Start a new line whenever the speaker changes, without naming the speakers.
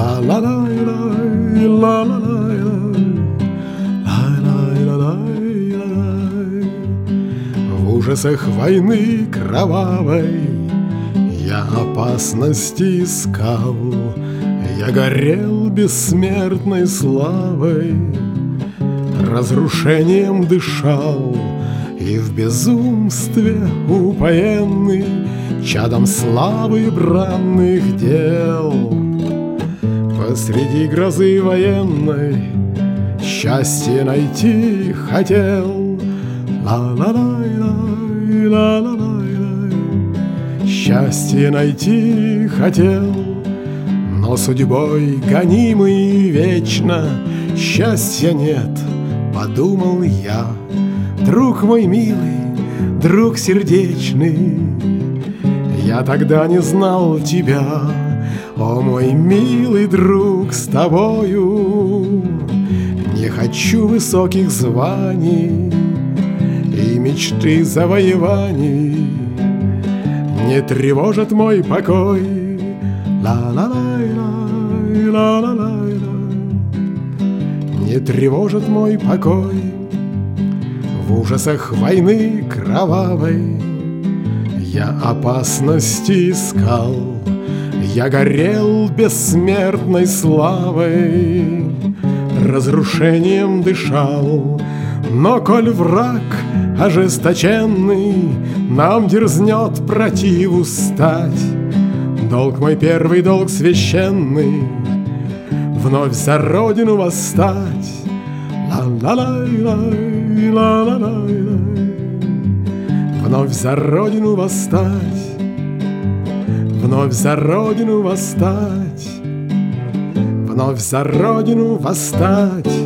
Ла-ла-лай-лай, ла-ла-лай-лай. В ужасах войны кровавой я опасности искал, я горел бессмертной славой, разрушением дышал, и в безумстве упоенный чадом славы бранных дел. Посреди грозы военной счастье найти хотел. Ла-ла-лай-лай, ла-ла-лай-лай. Счастье найти хотел, но судьбой гонимый вечно счастья нет, подумал я. Друг мой милый, друг сердечный, я тогда не знал тебя. О, мой милый друг, с тобою не хочу высоких званий и мечты завоеваний не тревожат мой покой. Ла-ла-лай-лай, ла-ла-лай-лай. Не тревожит мой покой. В ужасах войны кровавой я опасности искал, я горел бессмертной славой, разрушением дышал. Но коль враг ожесточенный нам дерзнет противу стать, долг мой первый, долг священный, вновь за родину восстать. Ла-ла-лай-лай, ла-ла-лай-лай. Вновь за родину восстать, вновь за родину восстать, вновь за родину восстать.